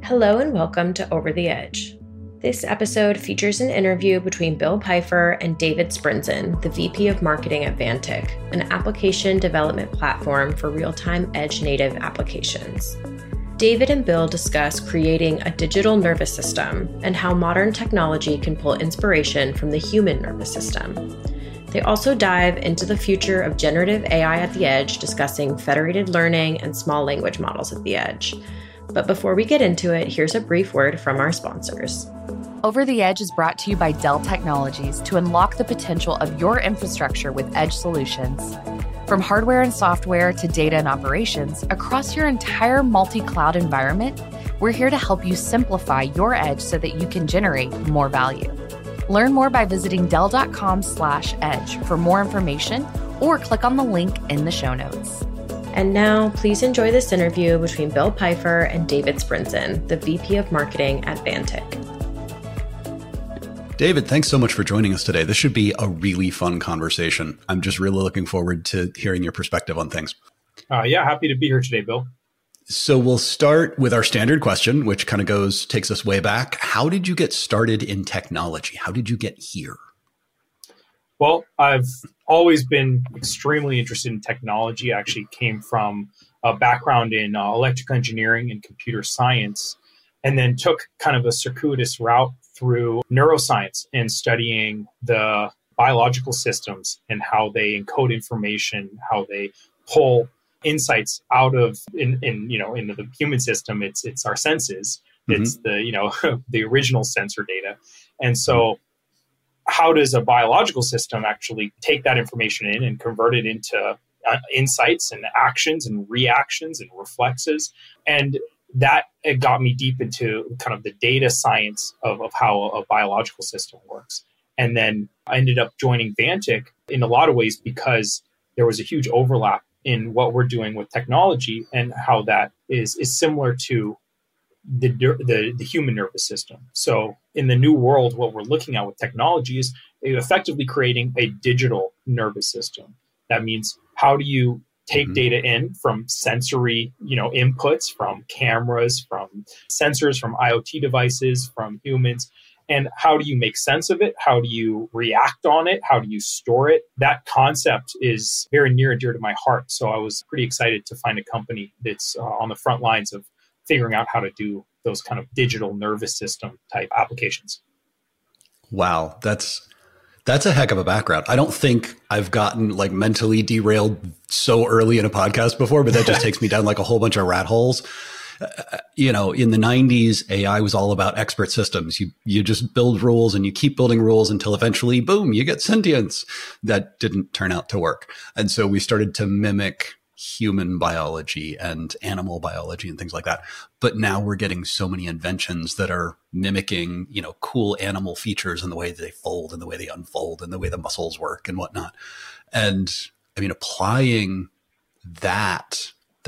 Hello and welcome to Over the Edge. This episode features an interview between Bill Pfeiffer and David Sprinzen, the VP of Marketing at Vantic, an application development platform for real-time edge-native applications. David and Bill discuss creating a digital nervous system and how modern technology can pull inspiration from the human nervous system. They also dive into the future of generative AI at the edge, discussing federated learning and small language models at the edge. But before we get into it, here's a brief word from our sponsors. Over the Edge is brought to you by Dell Technologies to unlock the potential of your infrastructure with edge solutions. From hardware and software to data and operations, across your entire multi-cloud environment, we're here to help you simplify your edge so that you can generate more value. Learn more by visiting dell.com/edge for more information or click on the link in the show notes. And now, please enjoy this interview between Bill Pfeiffer and David Sprinzen, the VP of Marketing at Vantic. David, thanks so much for joining us today. This should be a really fun conversation. I'm just really looking forward to hearing your perspective on things. Happy to be here today, Bill. So we'll start with our standard question, which kind of takes us way back. How did you get started in technology? How did you get here? Well, I've always been extremely interested in technology. I actually came from a background in electrical engineering and computer science, and then took kind of a circuitous route through neuroscience and studying the biological systems and how they encode information, how they pull insights out of into the human system. It's our senses. Mm-hmm. It's the the original sensor data, and so. How does a biological system actually take that information in and convert it into insights and actions and reactions and reflexes? And that it got me deep into kind of the data science of how a biological system works. And then I ended up joining Vantic in a lot of ways because there was a huge overlap in what we're doing with technology and how that is similar to the human nervous system. So in the new world, what we're looking at with technology is effectively creating a digital nervous system. That means how do you take data in from sensory, inputs, from cameras, from sensors, from IoT devices, from humans, and how do you make sense of it? How do you react on it? How do you store it? That concept is very near and dear to my heart. So I was pretty excited to find a company that's on the front lines of figuring out how to do those kind of digital nervous system type applications. Wow, that's a heck of a background. I don't think I've gotten mentally derailed so early in a podcast before, but that just takes me down a whole bunch of rat holes. In the 90s, AI was all about expert systems. You just build rules and you keep building rules until eventually, boom, you get sentience. That didn't turn out to work. And so we started to mimic human biology and animal biology and things like that. But now we're getting so many inventions that are mimicking, cool animal features in the way they fold and the way they unfold and the way the muscles work and whatnot. And I mean, applying the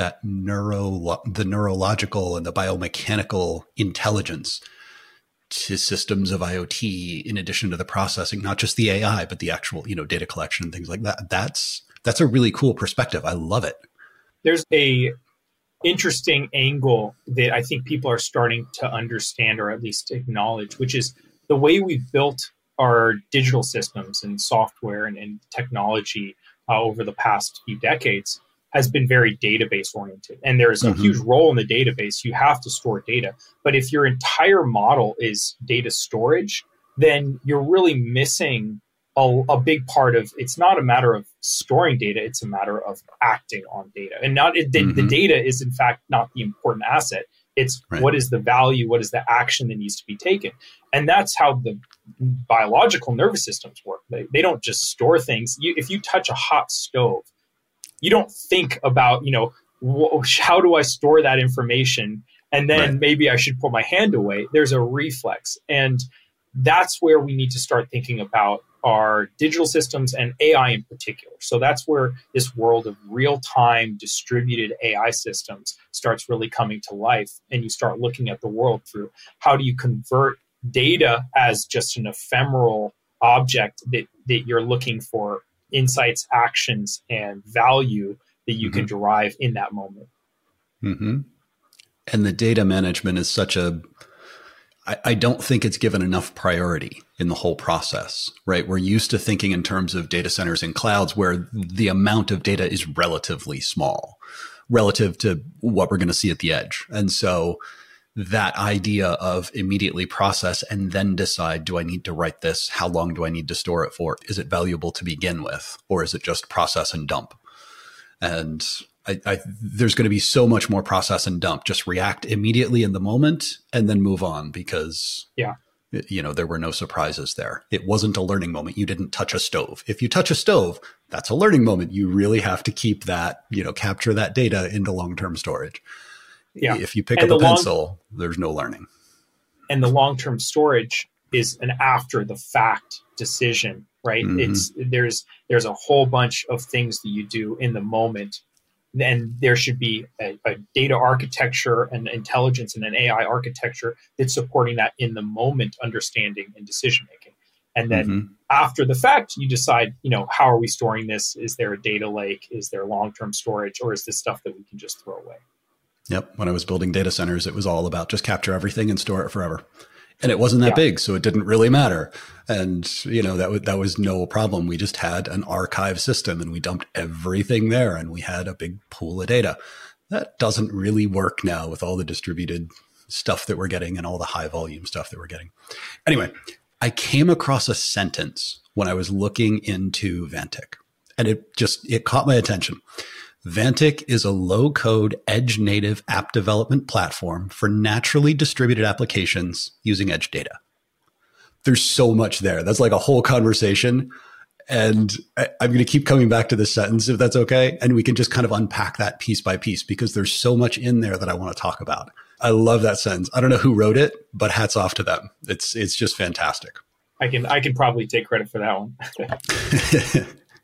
neurological and the biomechanical intelligence to systems of IoT, in addition to the processing, not just the AI, but the actual, data collection and things like that. That's a really cool perspective. I love it. There's a interesting angle that I think people are starting to understand, or at least acknowledge, which is the way we've built our digital systems and software and technology over the past few decades has been very database oriented. And there's a huge role in the database. You have to store data. But if your entire model is data storage, then you're really missing a big part of, it's not a matter of storing data, it's a matter of acting on data. And the data is in fact not the important asset. It's right. What is the value, what is the action that needs to be taken? And that's how the biological nervous systems work. They don't just store things. If you touch a hot stove, you don't think about, how do I store that information? And then maybe I should pull my hand away. There's a reflex. And that's where we need to start thinking about our digital systems and AI in particular. So that's where this world of real-time distributed AI systems starts really coming to life. And you start looking at the world through how do you convert data as just an ephemeral object that you're looking for insights, actions, and value that you can derive in that moment. And the data management is such I don't think it's given enough priority in the whole process, right? We're used to thinking in terms of data centers and clouds where the amount of data is relatively small relative to what we're going to see at the edge. And so that idea of immediately process and then decide, do I need to write this? How long do I need to store it for? Is it valuable to begin with? Or is it just process and dump? And there's going to be so much more process and dump. Just react immediately in the moment and then move on because, there were no surprises there. It wasn't a learning moment. You didn't touch a stove. If you touch a stove, that's a learning moment. You really have to keep that, capture that data into long-term storage. Yeah. If you pick up a pencil, there's no learning. And the long-term storage is an after the fact decision, right? Mm-hmm. There's a whole bunch of things that you do in the moment. Then there should be a data architecture and intelligence and an AI architecture that's supporting that in the moment understanding and decision making. And then after the fact, you decide, how are we storing this? Is there a data lake? Is there long-term storage? Or is this stuff that we can just throw away? Yep. When I was building data centers, it was all about just capture everything and store it forever. And it wasn't that big, so it didn't really matter. And, that was no problem. We just had an archive system and we dumped everything there and we had a big pool of data. That doesn't really work now with all the distributed stuff that we're getting and all the high volume stuff that we're getting. Anyway, I came across a sentence when I was looking into Vantic and it caught my attention. Vantic is a low-code, edge-native app development platform for naturally distributed applications using edge data. There's so much there. That's like a whole conversation. And I'm going to keep coming back to this sentence, if that's okay. And we can just kind of unpack that piece by piece because there's so much in there that I want to talk about. I love that sentence. I don't know who wrote it, but hats off to them. It's just fantastic. I can probably take credit for that one.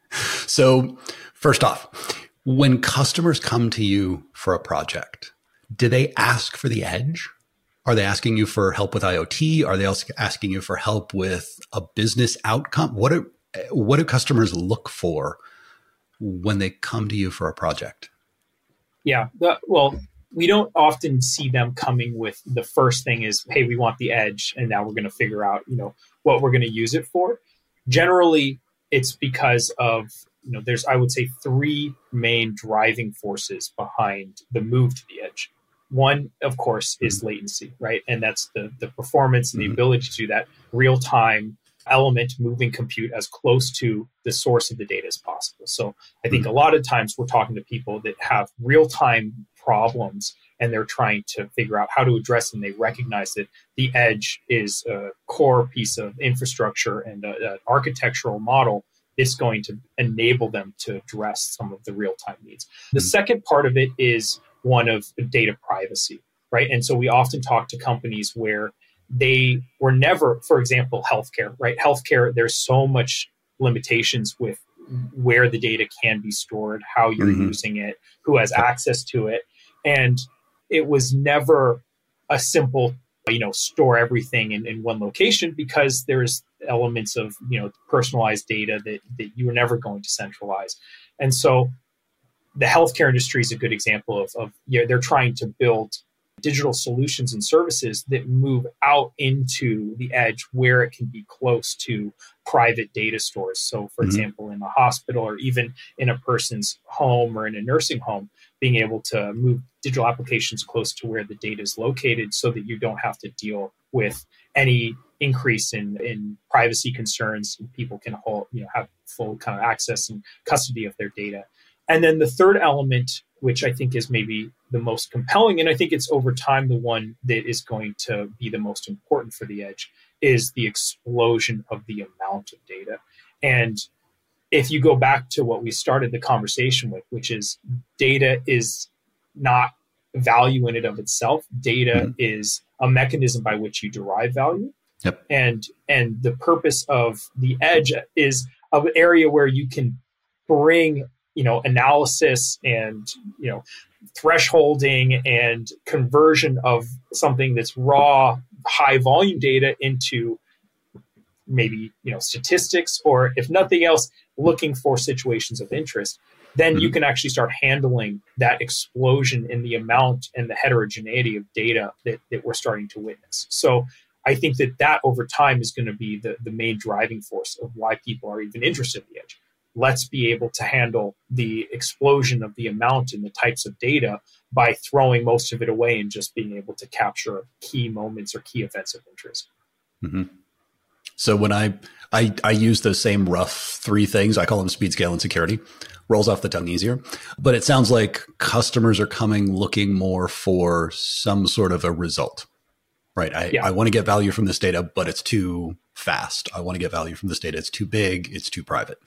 So first off, when customers come to you for a project, do they ask for the edge? Are they asking you for help with IoT? Are they also asking you for help with a business outcome? What do customers look for when they come to you for a project? Yeah, we don't often see them coming with the first thing is, hey, we want the edge, and now we're going to figure out, what we're going to use it for. Generally, it's because of there's, I would say, three main driving forces behind the move to the edge. One, of course, is latency, right? And that's the performance and the ability to do that real-time element moving compute as close to the source of the data as possible. So I think a lot of times we're talking to people that have real-time problems and they're trying to figure out how to address them. They recognize that the edge is a core piece of infrastructure and an architectural model it's going to enable them to address some of the real-time needs. The second part of it is one of data privacy, right? And so we often talk to companies where they were never, for example, healthcare, right? Healthcare, there's so much limitations with where the data can be stored, how you're using it, who has access to it. And it was never a simple, store everything in one location because there's elements of, personalized data that you were never going to centralize. And so the healthcare industry is a good example of they're trying to build digital solutions and services that move out into the edge where it can be close to private data stores. So, for example, in a hospital or even in a person's home or in a nursing home, being able to move digital applications close to where the data is located so that you don't have to deal with any increase in privacy concerns. People can have full kind of access and custody of their data. And then the third element, which I think is maybe the most compelling, and I think it's over time the one that is going to be the most important for the edge, is the explosion of the amount of data. And if you go back to what we started the conversation with, which is data is not value in and of itself. Data is a mechanism by which you derive value. Yep. And the purpose of the edge is an area where you can bring analysis and, thresholding and conversion of something that's raw, high volume data into maybe, statistics, or if nothing else, looking for situations of interest. then you can actually start handling that explosion in the amount and the heterogeneity of data that we're starting to witness. So I think that over time is going to be the main driving force of why people are even interested in the edge. Let's be able to handle the explosion of the amount and the types of data by throwing most of it away and just being able to capture key moments or key events of interest. Mm-hmm. So when I use those same rough three things, I call them speed, scale, and security. Rolls off the tongue easier. But it sounds like customers are coming looking more for some sort of a result, right? I want to get value from this data, but it's too fast. I want to get value from this data. It's too big. It's too private.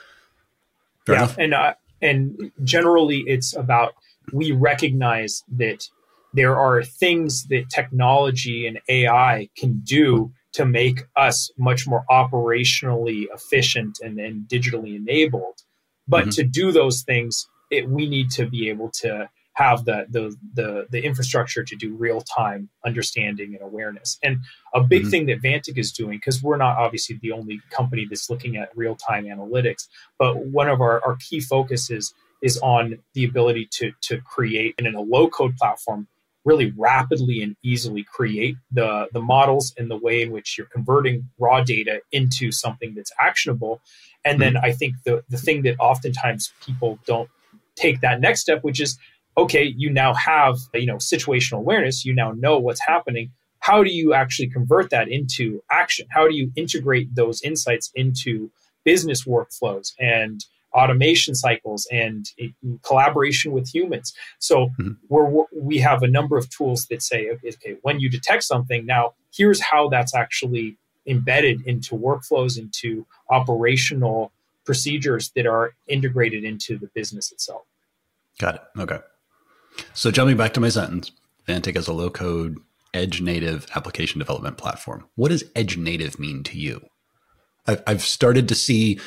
Fair enough? And generally it's about, we recognize that there are things that technology and AI can do to make us much more operationally efficient and digitally enabled. But to do those things, we need to be able to have the infrastructure to do real-time understanding and awareness. And a big thing that Vantic is doing, because we're not obviously the only company that's looking at real-time analytics, but one of our key focuses is on the ability to create, and in a low-code platform, really rapidly and easily create the models and the way in which you're converting raw data into something that's actionable. And then I think the thing that oftentimes people don't take that next step, which is, okay, you now have, situational awareness, you now know what's happening. How do you actually convert that into action? How do you integrate those insights into business workflows and automation cycles and collaboration with humans? So we have a number of tools that say, okay, when you detect something, now here's how that's actually embedded into workflows, into operational procedures that are integrated into the business itself. Got it. Okay. So jumping back to my sentence, Vantic is a low-code edge native application development platform. What does edge native mean to you? I've started to see,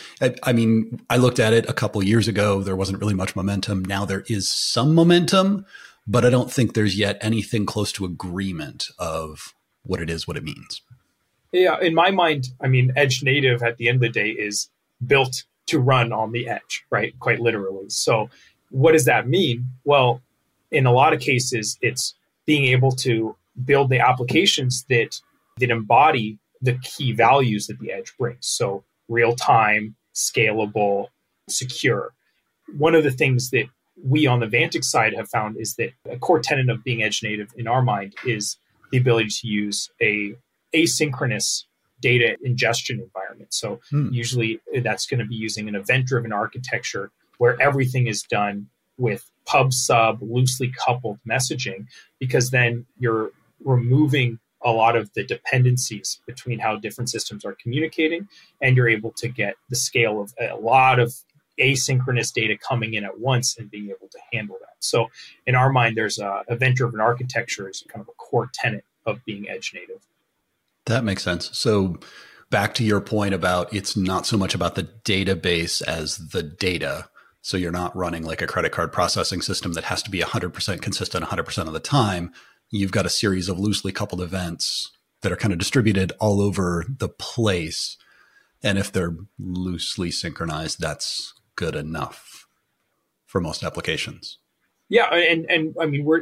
I looked at it a couple years ago. There wasn't really much momentum. Now there is some momentum, but I don't think there's yet anything close to agreement of what it is, what it means. Yeah, in my mind, edge native at the end of the day is built to run on the edge, right? Quite literally. So what does that mean? Well, in a lot of cases, it's being able to build the applications that embody the key values that the edge brings. So real time, scalable, secure. One of the things that we on the Vantic side have found is that a core tenet of being edge native in our mind is the ability to use a asynchronous data ingestion environment. So usually that's going to be using an event-driven architecture where everything is done with pub-sub, loosely coupled messaging, because then you're removing a lot of the dependencies between how different systems are communicating, and you're able to get the scale of a lot of asynchronous data coming in at once and being able to handle that. So in our mind, there's event-driven architecture is kind of a core tenet of being edge native. That makes sense. So back to your point about it's not so much about the database as the data. So you're not running like a credit card processing system that has to be 100% consistent 100% of the time. You've got a series of loosely coupled events that are kind of distributed all over the place. And if they're loosely synchronized, that's good enough for most applications. Yeah. And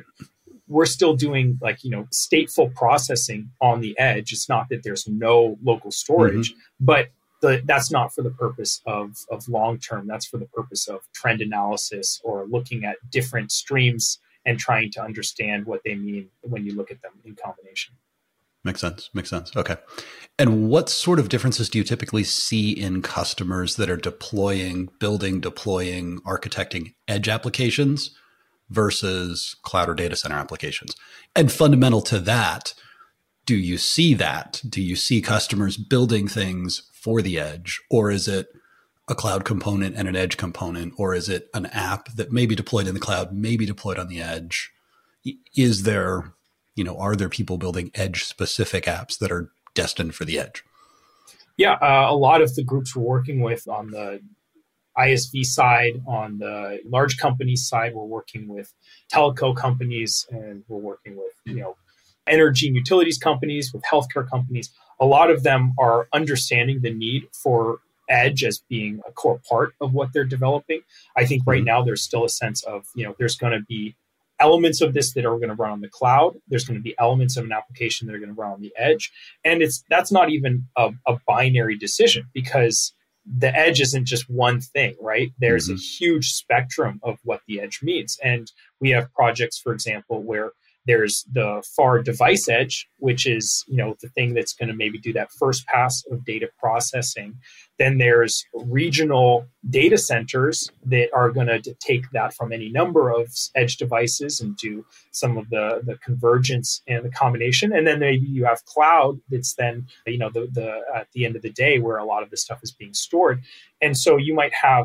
we're still doing stateful processing on the edge. It's not that there's no local storage, but that's not for the purpose of long-term. That's for the purpose of trend analysis or looking at different streams and trying to understand what they mean when you look at them in combination. Makes sense. Okay. And what sort of differences do you typically see in customers that are deploying, architecting edge applications versus cloud or data center applications? And fundamental to that, do you see that? Do you see customers building things for the edge, or is it a cloud component and an edge component, or is it an app that may be deployed in the cloud, may be deployed on the edge? Is there, are there people building edge specific apps that are destined for the edge? Yeah, a lot of the groups we're working with on the ISV side, on the large companies side, we're working with telco companies, and we're working with, energy and utilities companies, with healthcare companies. A lot of them are understanding the need for edge as being a core part of what they're developing. I think right now there's still a sense of, there's going to be elements of this that are going to run on the cloud. There's going to be elements of an application that are going to run on the edge. And that's not even a binary decision, because the edge isn't just one thing, right? There's a huge spectrum of what the edge means. And we have projects, for example, where there's the far device edge, which is, the thing that's going to maybe do that first pass of data processing. Then there's regional data centers that are going to take that from any number of edge devices and do some of the convergence and the combination. And then maybe you have cloud that's then, the at the end of the day where a lot of this stuff is being stored. And so you might have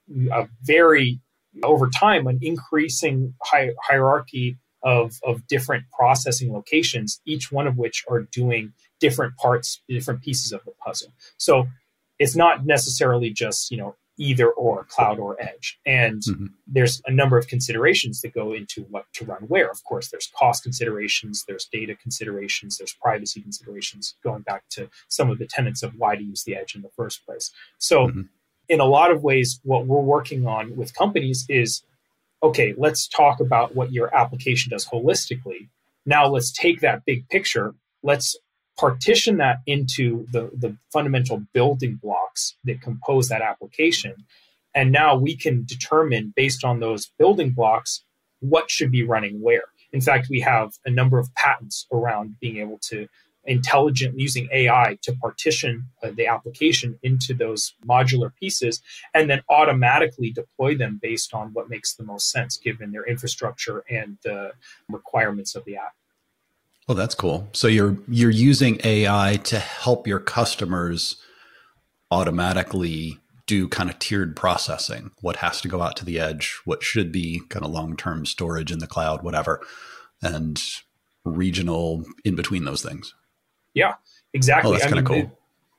a very, over time, an increasing hierarchy of different processing locations, each one of which are doing different parts, different pieces of the puzzle. So it's not necessarily just, either or, cloud or edge. And there's a number of considerations that go into what to run where. Of course, there's cost considerations, there's data considerations, there's privacy considerations, going back to some of the tenets of why to use the edge in the first place. So in a lot of ways, what we're working on with companies is, okay, let's talk about what your application does holistically. Now let's take that big picture. Let's partition that into the fundamental building blocks that compose that application. And now we can determine, based on those building blocks, what should be running where. In fact, we have a number of patents around being able to intelligently, using AI, to partition the application into those modular pieces and then automatically deploy them based on what makes the most sense given their infrastructure and the requirements of the app. Oh, that's cool. So you're using AI to help your customers automatically do kind of tiered processing, what has to go out to the edge, what should be kind of long-term storage in the cloud, whatever, and regional in between those things. Yeah, exactly. Oh, that's kind of cool.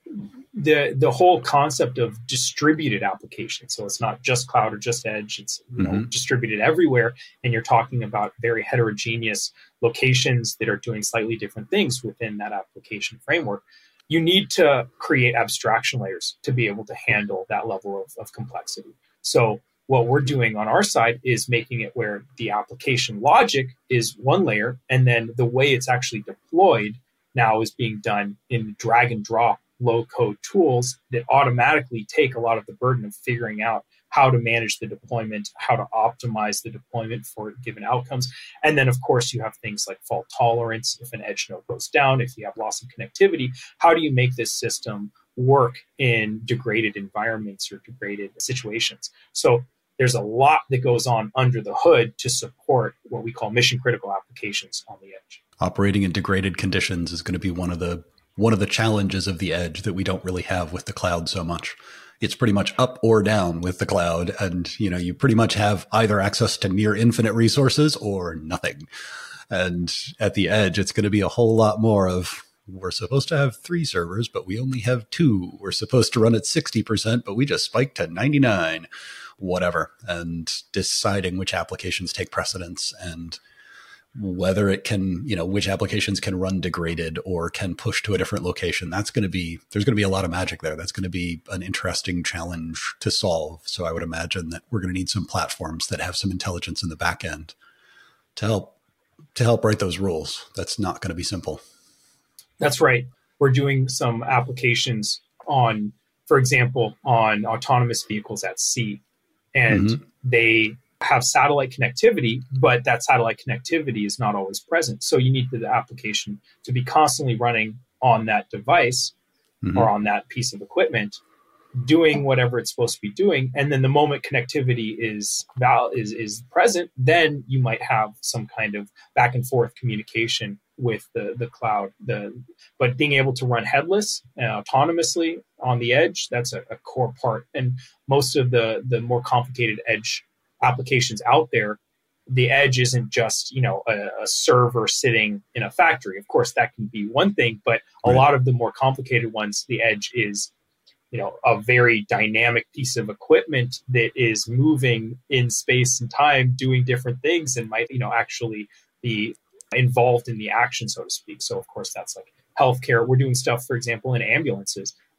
The whole concept of distributed applications. So it's not just cloud or just edge. It's distributed everywhere. And you're talking about very heterogeneous locations that are doing slightly different things within that application framework. You need to create abstraction layers to be able to handle that level of complexity. So what we're doing on our side is making it where the application logic is one layer, and then the way it's actually deployed now is being done in drag and drop low-code tools that automatically take a lot of the burden of figuring out how to manage the deployment, how to optimize the deployment for given outcomes. And then, of course, you have things like fault tolerance. If an edge node goes down, if you have loss of connectivity, how do you make this system work in degraded environments or degraded situations? So there's a lot that goes on under the hood to support what we call mission-critical applications on the edge. Operating in degraded conditions is going to be one of the challenges of the edge that we don't really have with the cloud so much. It's pretty much up or down with the cloud, and you pretty much have either access to near infinite resources or nothing. And at the edge, it's going to be a whole lot more of, we're supposed to have 3 servers, but we only have 2. We're supposed to run at 60%, but we just spiked to 99, whatever. And deciding which applications take precedence and whether it can, which applications can run degraded or can push to a different location. There's going to be a lot of magic there. That's going to be an interesting challenge to solve. So I would imagine that we're going to need some platforms that have some intelligence in the back end to help write those rules. That's not going to be simple. That's right. We're doing some applications on, for example, on autonomous vehicles at sea, and they have satellite connectivity, but that satellite connectivity is not always present. So you need the application to be constantly running on that device or on that piece of equipment, doing whatever it's supposed to be doing. And then the moment connectivity is present, then you might have some kind of back and forth communication with the cloud. But being able to run headless autonomously on the edge, that's a core part. And most of the more complicated edge applications out there, the edge isn't just a server sitting in a factory. Of course, that can be one thing, but a lot of the more complicated ones, the edge is a very dynamic piece of equipment that is moving in space and time, doing different things, and might actually be involved in the action, so to speak. So of course, that's like healthcare. We're doing stuff, for example, in ambulances.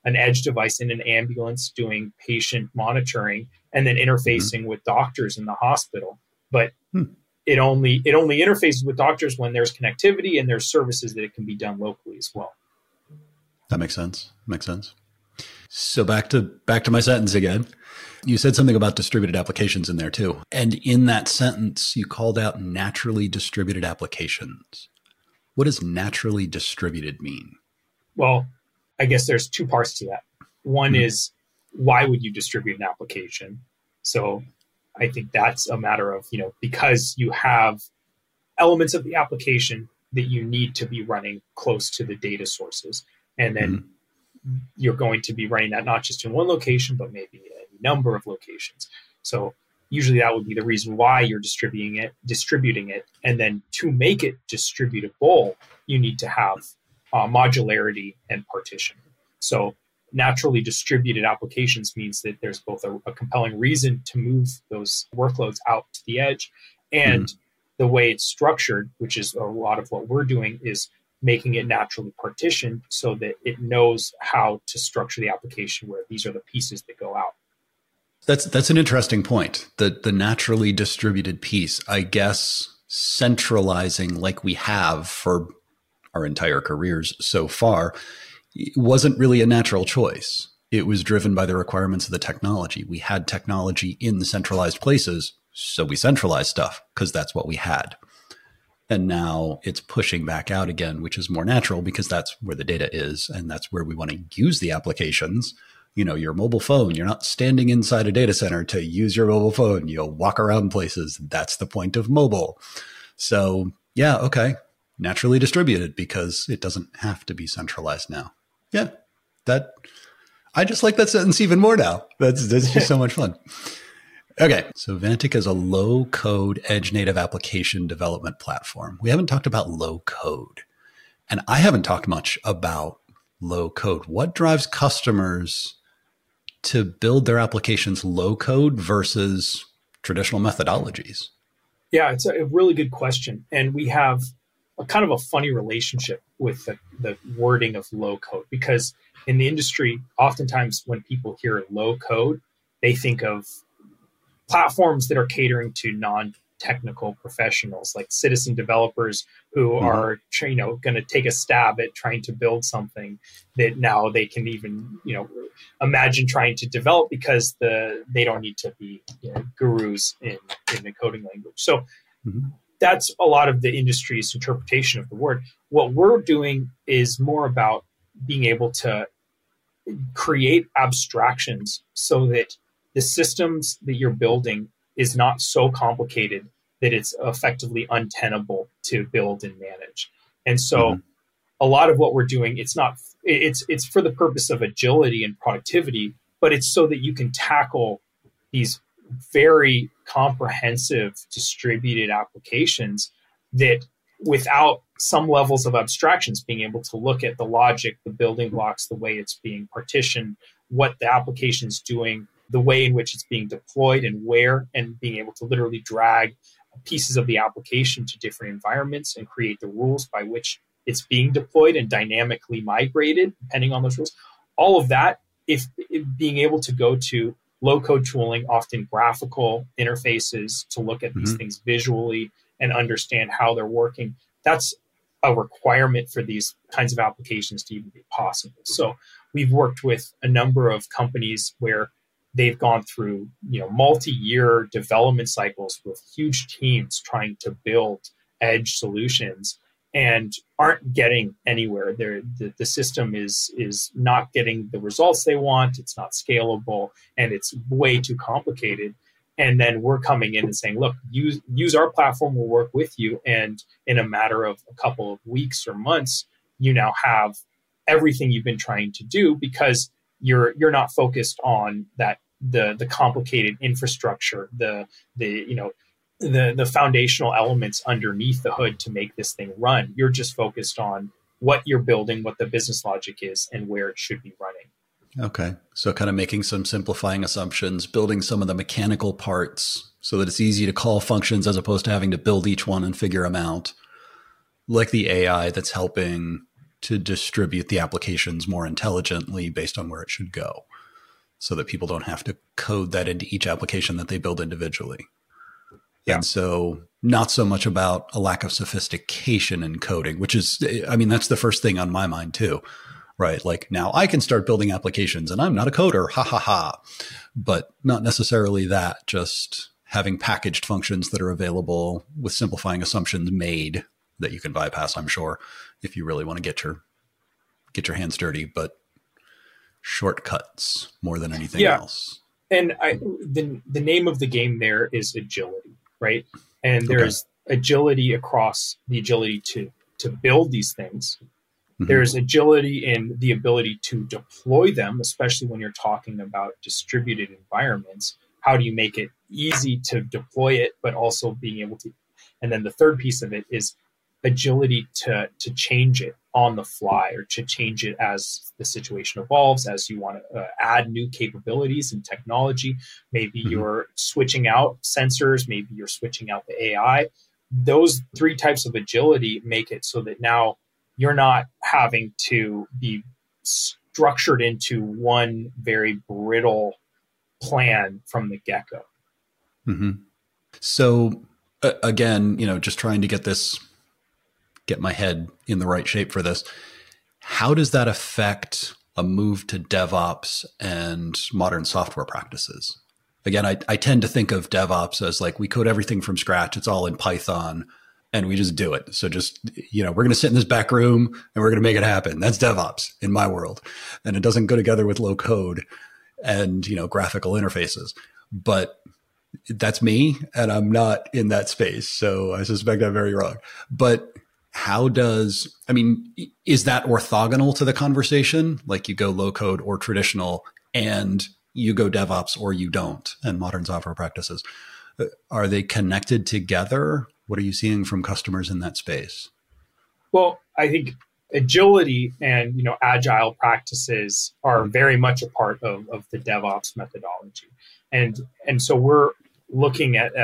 an edge device in an ambulance doing patient monitoring and then interfacing with doctors in the hospital. But it only interfaces with doctors when there's connectivity and there's services that it can be done locally as well. That makes sense. Makes sense. So back to my sentence again. You said something about distributed applications in there too. And in that sentence, you called out naturally distributed applications. What does naturally distributed mean? Well, I guess there's two parts to that. One is, why would you distribute an application? So I think that's a matter of, because you have elements of the application that you need to be running close to the data sources. And then you're going to be running that not just in one location, but maybe a number of locations. So usually that would be the reason why you're distributing it. And then to make it distributable, you need to have modularity and partition. So naturally distributed applications means that there's both a compelling reason to move those workloads out to the edge, and the way it's structured, which is a lot of what we're doing, is making it naturally partitioned so that it knows how to structure the application where these are the pieces that go out. That's an interesting point. The naturally distributed piece, I guess, centralizing like we have for our entire careers so far, wasn't really a natural choice. It was driven by the requirements of the technology. We had technology in the centralized places, so we centralized stuff because that's what we had. And now it's pushing back out again, which is more natural because that's where the data is and that's where we want to use the applications. Your mobile phone, you're not standing inside a data center to use your mobile phone. You'll walk around places. That's the point of mobile. So yeah, okay. Naturally distributed because it doesn't have to be centralized now. Yeah, I just like that sentence even more now. That's just so much fun. Okay, so Vantic is a low-code edge-native application development platform. We haven't talked about low-code, and I haven't talked much about low-code. What drives customers to build their applications low-code versus traditional methodologies? Yeah, it's a really good question, and we have a kind of a funny relationship with the wording of low-code, because in the industry, oftentimes when people hear low-code, they think of platforms that are catering to non-technical professionals, like citizen developers who are, going to take a stab at trying to build something that now they can even, imagine trying to develop because they don't need to be gurus in the coding language. So that's a lot of the industry's interpretation of the word. What we're doing is more about being able to create abstractions so that the systems that you're building is not so complicated that it's effectively untenable to build and manage. And so a lot of what we're doing, it's for the purpose of agility and productivity, but it's so that you can tackle these very comprehensive distributed applications that without some levels of abstractions, being able to look at the logic, the building blocks, the way it's being partitioned, what the application's doing, the way in which it's being deployed and where, and being able to literally drag pieces of the application to different environments and create the rules by which it's being deployed and dynamically migrated depending on those rules. All of that, if being able to go to low-code tooling, often graphical interfaces to look at these things visually and understand how they're working, that's a requirement for these kinds of applications to even be possible. So we've worked with a number of companies where they've gone through, multi-year development cycles with huge teams trying to build edge solutions and aren't getting anywhere. The system is not getting the results they want. It's not scalable, and it's way too complicated. And then we're coming in and saying, look, use our platform, we'll work with you. And in a matter of a couple of weeks or months, you now have everything you've been trying to do because you're not focused on the complicated infrastructure, the foundational elements underneath the hood to make this thing run. You're just focused on what you're building, what the business logic is, and where it should be running. Okay. So kind of making some simplifying assumptions, building some of the mechanical parts so that it's easy to call functions as opposed to having to build each one and figure them out. Like the AI that's helping to distribute the applications more intelligently based on where it should go, so that people don't have to code that into each application that they build individually. Yeah. And so not so much about a lack of sophistication in coding, which is, I mean, that's the first thing on my mind too, right? Like, now I can start building applications and I'm not a coder, ha ha ha. But not necessarily that, just having packaged functions that are available with simplifying assumptions made that you can bypass, I'm sure, if you really want to get your hands dirty, but shortcuts more than anything else. And the name of the game there is agility, right? And there's agility across the agility to build these things. Mm-hmm. There's agility in the ability to deploy them, especially when you're talking about distributed environments. How do you make it easy to deploy it, but also being able to? And then the third piece of it is agility to change it on the fly, or to change it as the situation evolves, as you want to add new capabilities and technology. Maybe you're switching out sensors, maybe you're switching out the AI. Those three types of agility make it so that now you're not having to be structured into one very brittle plan from the get-go. Mm-hmm. So again, just trying to get my head in the right shape for this. How does that affect a move to DevOps and modern software practices? Again, I tend to think of DevOps as like, we code everything from scratch. It's all in Python and we just do it. So just, we're going to sit in this back room and we're going to make it happen. That's DevOps in my world. And it doesn't go together with low code and, graphical interfaces. But that's me, and I'm not in that space. So I suspect I'm very wrong. But is that orthogonal to the conversation? Like, you go low code or traditional, and you go DevOps or you don't, and modern software practices. Are they connected together? What are you seeing from customers in that space? Well, I think agility and agile practices are very much a part of the DevOps methodology, and so we're looking at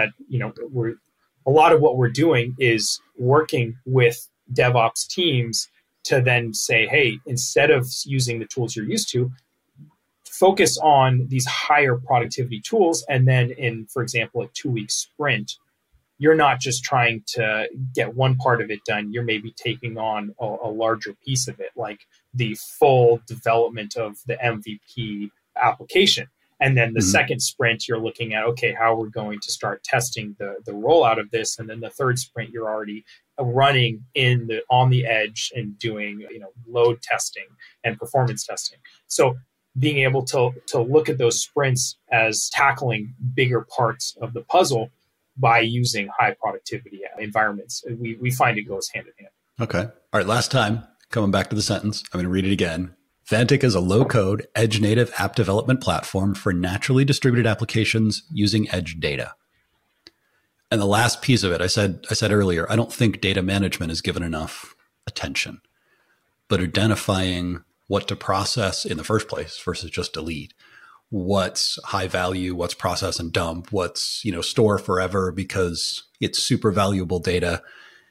a lot of what we're doing is working with DevOps teams to then say, hey, instead of using the tools you're used to, focus on these higher productivity tools. And then in, for example, a 2-week sprint, you're not just trying to get one part of it done. You're maybe taking on a larger piece of it, like the full development of the MVP application. And then the second sprint, you're looking at, okay, how we're going to start testing the rollout of this. And then the third sprint, you're already running on the edge and doing load testing and performance testing. So being able to look at those sprints as tackling bigger parts of the puzzle by using high productivity environments, we find it goes hand in hand. Okay. All right. Last time, coming back to the sentence, I'm going to read it again. Vantic is a low-code, edge-native app development platform for naturally distributed applications using edge data. And the last piece of it, I said earlier, I don't think data management is given enough attention, but identifying what to process in the first place versus just delete, what's high value, what's process and dump, what's store forever because it's super valuable data.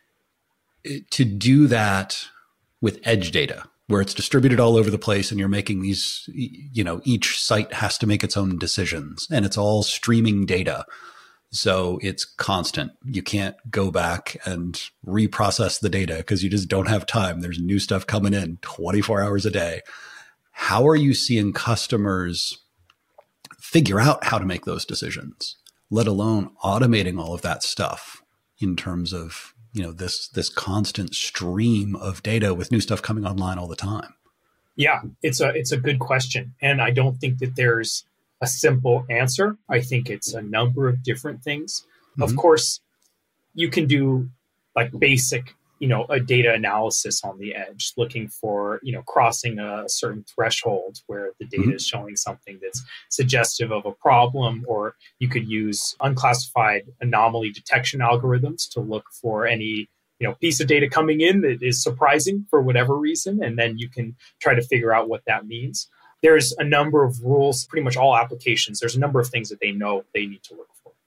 To do that with edge data, where it's distributed all over the place and you're making these, each site has to make its own decisions and it's all streaming data. So it's constant. You can't go back and reprocess the data because you just don't have time. There's new stuff coming in 24 hours a day. How are you seeing customers figure out how to make those decisions, let alone automating all of that stuff in terms of this constant stream of data with new stuff coming online all the time? Yeah, it's a good question. And I don't think that there's a simple answer. I think it's a number of different things. Mm-hmm. Of course, you can do like basic, a data analysis on the edge, looking for, crossing a certain threshold where the data is showing something that's suggestive of a problem, or you could use unclassified anomaly detection algorithms to look for any, piece of data coming in that is surprising for whatever reason. And then you can try to figure out what that means. There's a number of rules, pretty much all applications. There's a number of things that they know they need to look for,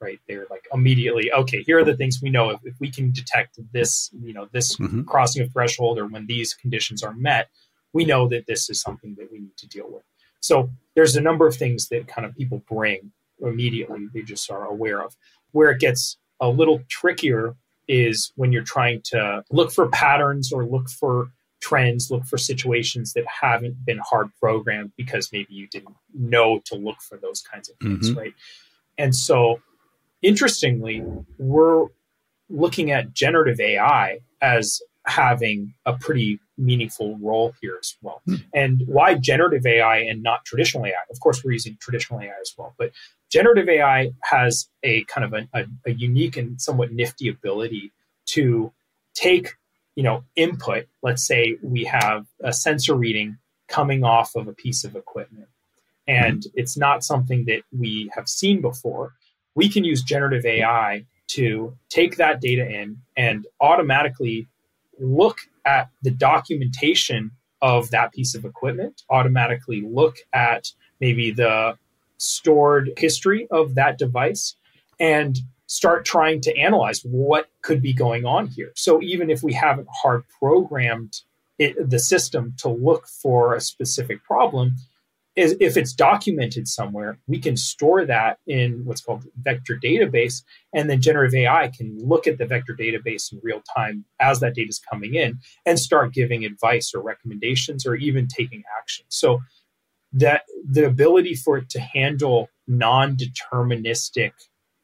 right? They're like immediately, okay, here are the things we know. If we can detect this, this crossing of threshold, or when these conditions are met, we know that this is something that we need to deal with. So there's a number of things that kind of people bring immediately, they just are aware of. Where it gets a little trickier is when you're trying to look for patterns or look for trends, look for situations that haven't been hard programmed because maybe you didn't know to look for those kinds of things, right? And so, interestingly, we're looking at generative AI as having a pretty meaningful role here as well. And why generative AI and not traditional AI? Of course, we're using traditional AI as well, but generative AI has a kind of a unique and somewhat nifty ability to take, input. Let's say we have a sensor reading coming off of a piece of equipment, and it's not something that we have seen before. We can use generative AI to take that data in and automatically look at the documentation of that piece of equipment, automatically look at maybe the stored history of that device, and start trying to analyze what could be going on here. So even if we haven't hard programmed the system to look for a specific problem, if it's documented somewhere, we can store that in what's called vector database, and then generative AI can look at the vector database in real time as that data is coming in and start giving advice or recommendations or even taking action. So that the ability for it to handle non-deterministic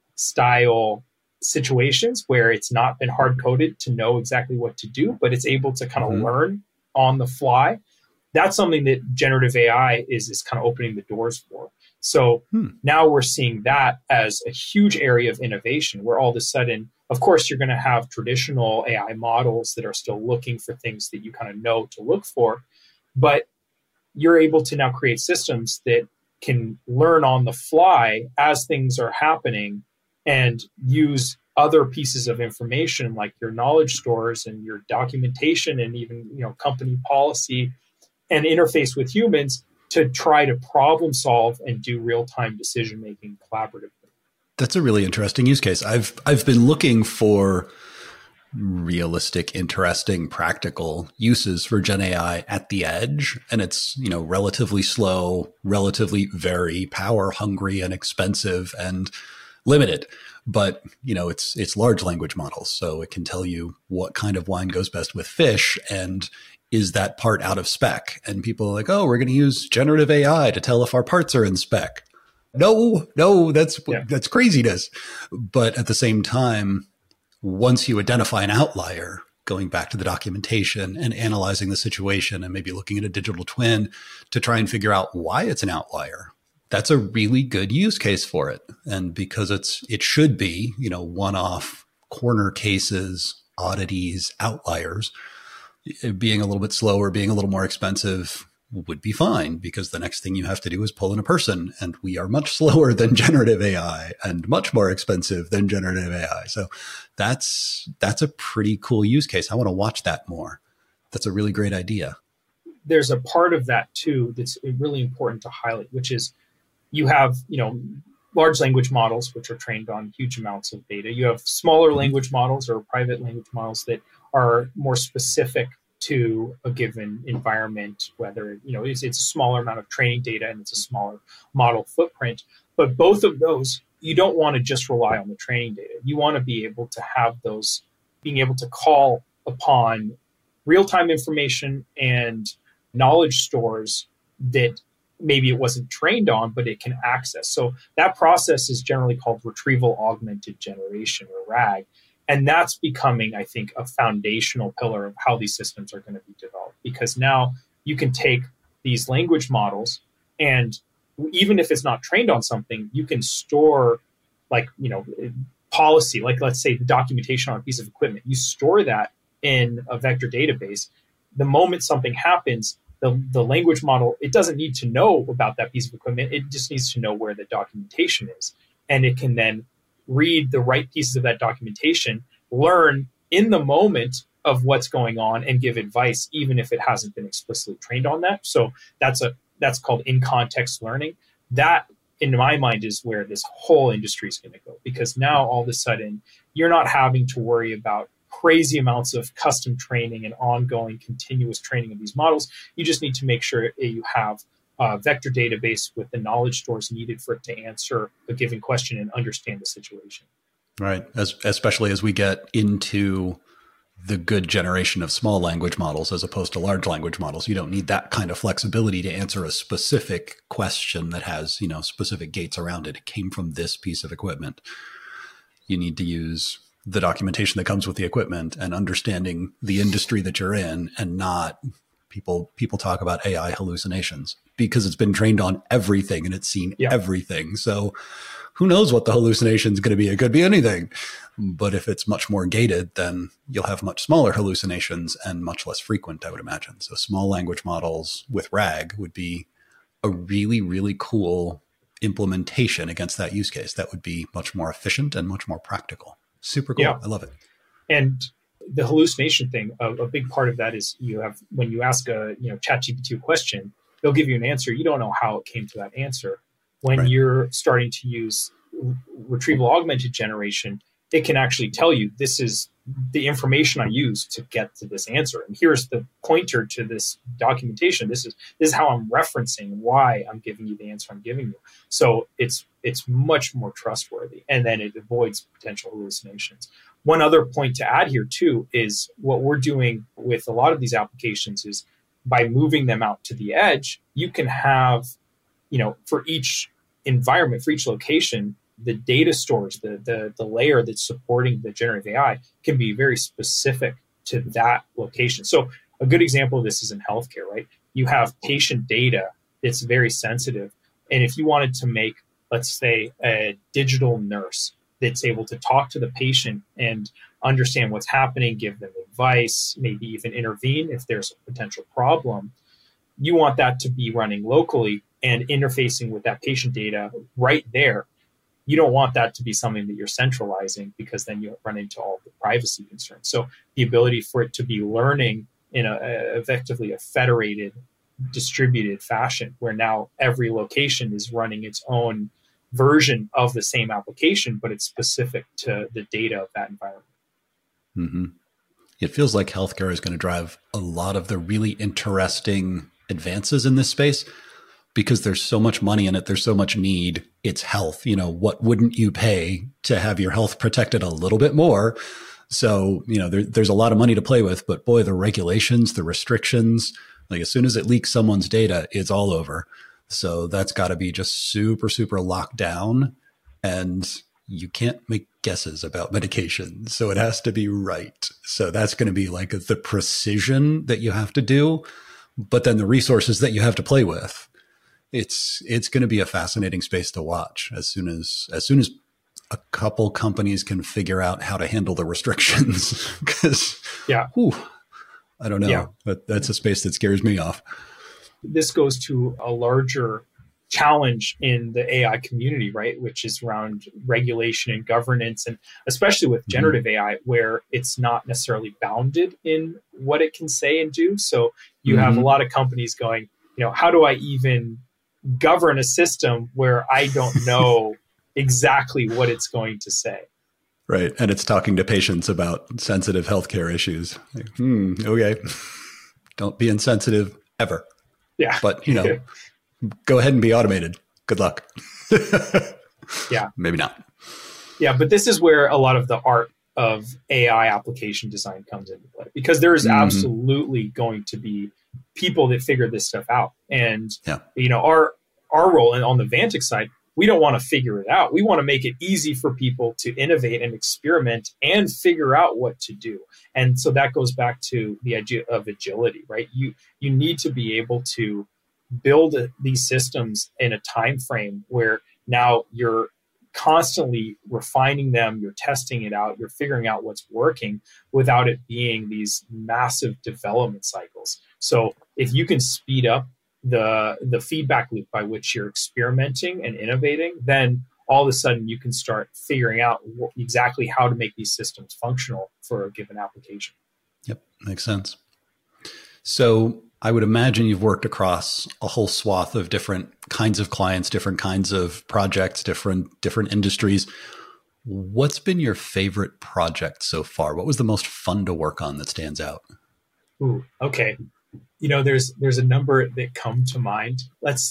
style situations where it's not been hard-coded to know exactly what to do, but it's able to kind of learn on the fly, that's something that generative AI is kind of opening the doors for. So now we're seeing that as a huge area of innovation where all of a sudden, of course, you're going to have traditional AI models that are still looking for things that you kind of know to look for, but you're able to now create systems that can learn on the fly as things are happening and use other pieces of information like your knowledge stores and your documentation and even company policy and interface with humans to try to problem solve and do real-time decision-making collaboratively. That's a really interesting use case. I've been looking for realistic, interesting, practical uses for Gen AI at the edge. And it's, relatively slow, relatively very power hungry and expensive and limited. But, it's large language models. So it can tell you what kind of wine goes best with fish and is that part out of spec? And people are like, oh, we're going to use generative AI to tell if our parts are in spec. No, that's craziness. But at the same time, once you identify an outlier, going back to the documentation and analyzing the situation and maybe looking at a digital twin to try and figure out why it's an outlier, that's a really good use case for it. And because it should be, one-off corner cases, oddities, outliers, being a little bit slower, being a little more expensive would be fine because the next thing you have to do is pull in a person, and we are much slower than generative AI and much more expensive than generative AI. So that's a pretty cool use case. I want to watch that more. That's a really great idea. There's a part of that too that's really important to highlight, which is you have, large language models, which are trained on huge amounts of data. You have smaller language models or private language models that are more specific to a given environment, whether, it's a smaller amount of training data and it's a smaller model footprint. But both of those, you don't want to just rely on the training data. You want to be able to have those, being able to call upon real-time information and knowledge stores that maybe it wasn't trained on, but it can access. So that process is generally called retrieval augmented generation, or RAG. And that's becoming, I think, a foundational pillar of how these systems are going to be developed. Because now you can take these language models and even if it's not trained on something, you can store policy, like let's say the documentation on a piece of equipment. You store that in a vector database. The moment something happens, the language model, it doesn't need to know about that piece of equipment. It just needs to know where the documentation is. And it can then read the right pieces of that documentation, learn in the moment of what's going on, and give advice, even if it hasn't been explicitly trained on that. So that's called in-context learning. That in my mind, is where this whole industry is going to go, because now all of a sudden you're not having to worry about crazy amounts of custom training and ongoing continuous training of these models. You just need to make sure you have a vector database with the knowledge stores needed for it to answer a given question and understand the situation. Right. Especially as we get into the good generation of small language models as opposed to large language models. You don't need that kind of flexibility to answer a specific question that has, specific gates around it. It came from this piece of equipment. You need to use the documentation that comes with the equipment and understanding the industry that you're in, and not people talk about AI hallucinations because it's been trained on everything and it's seen everything. So who knows what the hallucination is going to be? It could be anything. But if it's much more gated, then you'll have much smaller hallucinations and much less frequent, I would imagine. So small language models with RAG would be a really, really cool implementation against that use case. That would be much more efficient and much more practical. Super cool. Yeah. I love it. And the hallucination thing, a big part of that is when you ask a ChatGPT a question, they'll give you an answer. You don't know how it came to that answer. When you're starting to use retrieval augmented generation, it can actually tell you, this is the information I used to get to this answer. And here's the pointer to this documentation. This is how I'm referencing why I'm giving you the answer I'm giving you. So it's much more trustworthy. And then it avoids potential hallucinations. One other point to add here too is what we're doing with a lot of these applications is by moving them out to the edge, you can have, for each environment, for each location, the data stores, the layer that's supporting the generative AI can be very specific to that location. So a good example of this is in healthcare, right? You have patient data that's very sensitive. And if you wanted to make, let's say, a digital nurse that's able to talk to the patient and understand what's happening, give them advice, maybe even intervene if there's a potential problem, you want that to be running locally and interfacing with that patient data right there. You don't want that to be something that you're centralizing, because then you run into all the privacy concerns. So the ability for it to be learning in effectively a federated, distributed fashion, where now every location is running its own version of the same application, but it's specific to the data of that environment. Mm-hmm. It feels like healthcare is going to drive a lot of the really interesting advances in this space, because there's so much money in it. There's so much need. It's health. What wouldn't you pay to have your health protected a little bit more? So, there's a lot of money to play with, but boy, the regulations, the restrictions, like as soon as it leaks someone's data, it's all over. So that's got to be just super, super locked down, and you can't make guesses about medication. So it has to be right. So that's going to be like the precision that you have to do, but then the resources that you have to play with. It's going to be a fascinating space to watch as soon as a couple companies can figure out how to handle the restrictions. Because I don't know, but that's a space that scares me off. This goes to a larger challenge in the AI community, right? Which is around regulation and governance, and especially with generative AI, where it's not necessarily bounded in what it can say and do. So you have a lot of companies going, how do I even govern a system where I don't know exactly what it's going to say? Right. And it's talking to patients about sensitive healthcare issues. Like, okay. Don't be insensitive ever. Yeah. But, go ahead and be automated. Good luck. Yeah. Maybe not. Yeah. But this is where a lot of the art of AI application design comes into play, because there is absolutely going to be people that figure this stuff out. And, our role on the Vantic side, we don't want to figure it out. We want to make it easy for people to innovate and experiment and figure out what to do. And so that goes back to the idea of agility, right? You need to be able to build these systems in a time frame where now you're constantly refining them, you're testing it out, you're figuring out what's working without it being these massive development cycles. So if you can speed up the feedback loop by which you're experimenting and innovating, then all of a sudden you can start figuring out exactly how to make these systems functional for a given application. Yep, makes sense. So I would imagine you've worked across a whole swath of different kinds of clients, different kinds of projects, different industries. What's been your favorite project so far? What was the most fun to work on that stands out? Ooh, okay. There's a number that come to mind.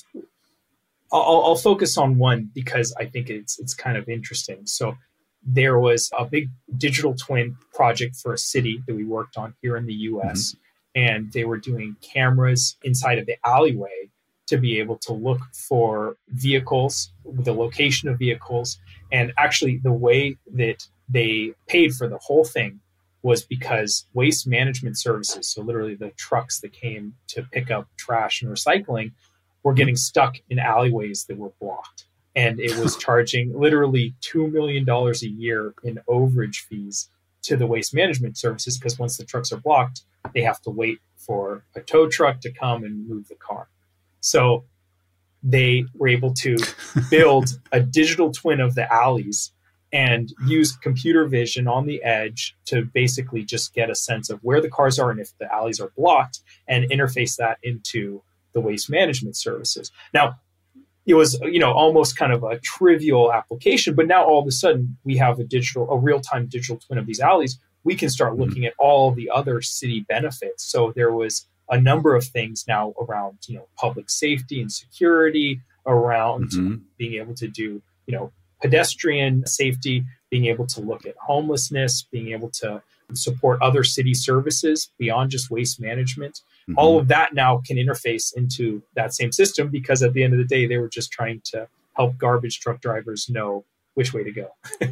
I'll focus on one because I think it's kind of interesting. So there was a big digital twin project for a city that we worked on here in the US. Mm-hmm. And they were doing cameras inside of the alleyway to be able to look for vehicles, the location of vehicles. And actually the way that they paid for the whole thing was because waste management services, so literally the trucks that came to pick up trash and recycling, were getting stuck in alleyways that were blocked. And it was charging literally $2 million a year in overage fees to the waste management services, because once the trucks are blocked, they have to wait for a tow truck to come and move the car. So they were able to build a digital twin of the alleys and use computer vision on the edge to basically just get a sense of where the cars are and if the alleys are blocked, and interface that into the waste management services. Now, it was, almost kind of a trivial application, but now all of a sudden we have a real-time digital twin of these alleys. We can start looking at all the other city benefits. So there was a number of things now around, public safety and security, around being able to do, pedestrian safety, being able to look at homelessness, being able to support other city services beyond just waste management. Mm-hmm. All of that now can interface into that same system, because at the end of the day, they were just trying to help garbage truck drivers know which way to go.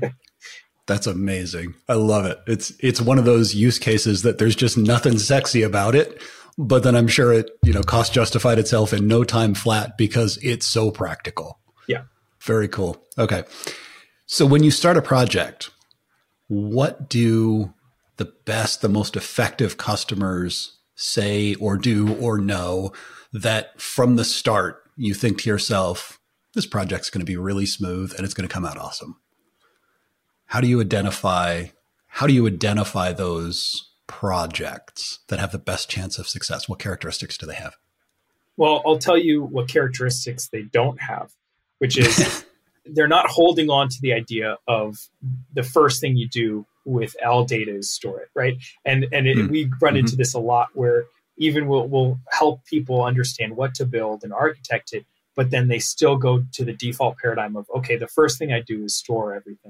That's amazing. I love it. It's one of those use cases that there's just nothing sexy about it, but then I'm sure it, cost justified itself in no time flat because it's so practical. Yeah. Very cool. Okay. So when you start a project, what do the most effective customers say or do or know that from the start you think to yourself, this project's going to be really smooth and it's going to come out awesome? How do you identify those projects that have the best chance of success? What characteristics do they have? Well, I'll tell you what characteristics they don't have, which is they're not holding on to the idea of the first thing you do with all data is store it, right? And we run into this a lot, where even we'll help people understand what to build and architect it, but then they still go to the default paradigm of, okay, the first thing I do is store everything.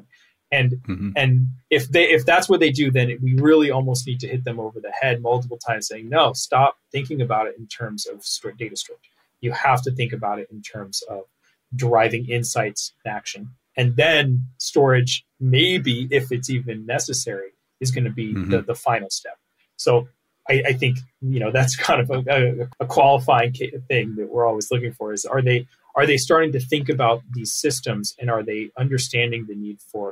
And if that's what they do, then we really almost need to hit them over the head multiple times, saying, no, stop thinking about it in terms of data storage. You have to think about it in terms of deriving insights and action. And then storage, maybe if it's even necessary, is going to be the final step. So I think, that's kind of a qualifying thing that we're always looking for is, are they starting to think about these systems, and are they understanding the need for,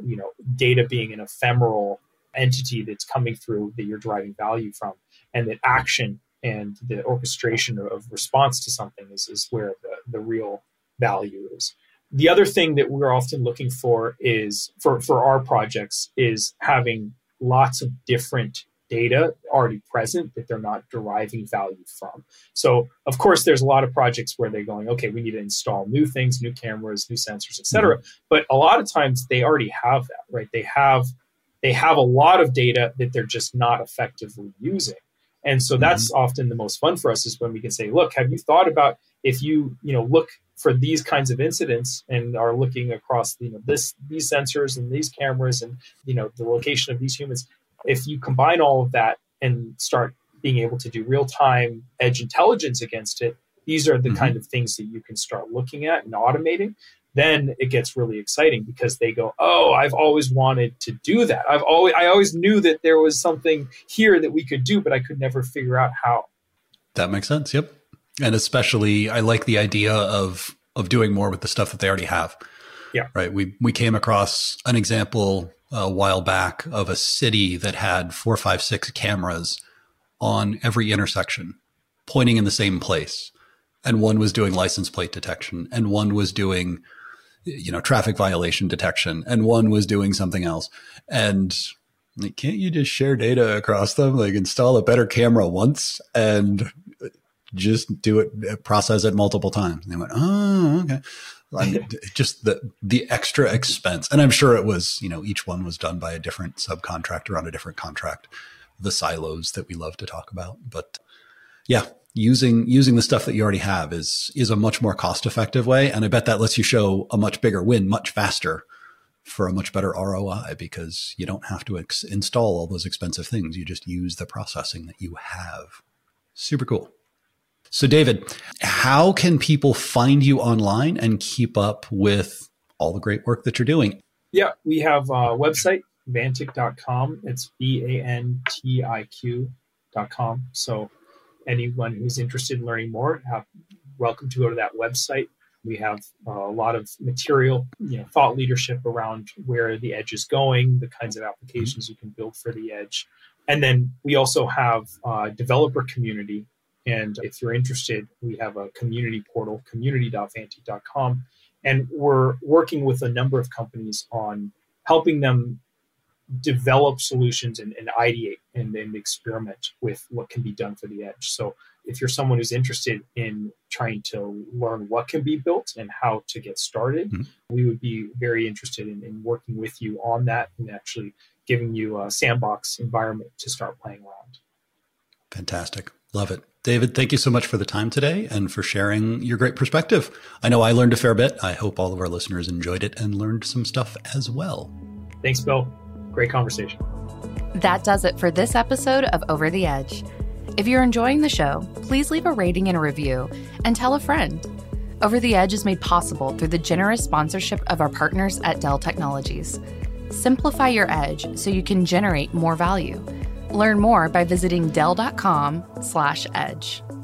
data being an ephemeral entity that's coming through that you're deriving value from, and that action and the orchestration of response to something is where the real value is. The other thing that we're often looking for is for our projects is having lots of different data already present that they're not deriving value from. So of course, there's a lot of projects where they're going, okay, we need to install new things, new cameras, new sensors, et cetera. But a lot of times they already have that, right? They have a lot of data that they're just not effectively using. And so that's often the most fun for us, is when we can say, look, have you thought about if you look for these kinds of incidents and are looking across these sensors and these cameras and the location of these humans, if you combine all of that and start being able to do real-time edge intelligence against it, these are the kind of things that you can start looking at and automating. Then it gets really exciting, because they go, oh, I've always wanted to do that. I always knew that there was something here that we could do, but I could never figure out how. That makes sense. Yep. And especially, I like the idea of doing more with the stuff that they already have. Yeah. Right. We came across an example a while back of a city that had 4, 5, 6 cameras on every intersection pointing in the same place. And one was doing license plate detection, and one was doing, traffic violation detection, and one was doing something else. And Like, can't you just share data across them? Like install a better camera once and just do it, process it multiple times. And they went, oh, okay. I mean, just the extra expense. And I'm sure it was, each one was done by a different subcontractor on a different contract, the silos that we love to talk about. But yeah, using the stuff that you already have is a much more cost-effective way. And I bet that lets you show a much bigger win much faster for a much better ROI, because you don't have to install all those expensive things. You just use the processing that you have. Super cool. So David, how can people find you online and keep up with all the great work that you're doing? Yeah, we have a website, vantic.com. It's vantic.com. So anyone who's interested in learning more, welcome to go to that website. We have a lot of material, thought leadership around where the edge is going, the kinds of applications you can build for the edge. And then we also have a developer community. And if you're interested, we have a community portal, community.vantic.com. And we're working with a number of companies on helping them develop solutions and ideate and experiment with what can be done for the edge. So if you're someone who's interested in trying to learn what can be built and how to get started, we would be very interested in working with you on that and actually giving you a sandbox environment to start playing around. Fantastic. Love it. David, thank you so much for the time today and for sharing your great perspective. I know I learned a fair bit. I hope all of our listeners enjoyed it and learned some stuff as well. Thanks, Bill. Great conversation. That does it for this episode of Over the Edge. If you're enjoying the show, please leave a rating and a review and tell a friend. Over the Edge is made possible through the generous sponsorship of our partners at Dell Technologies. Simplify your edge so you can generate more value. Learn more by visiting dell.com/edge.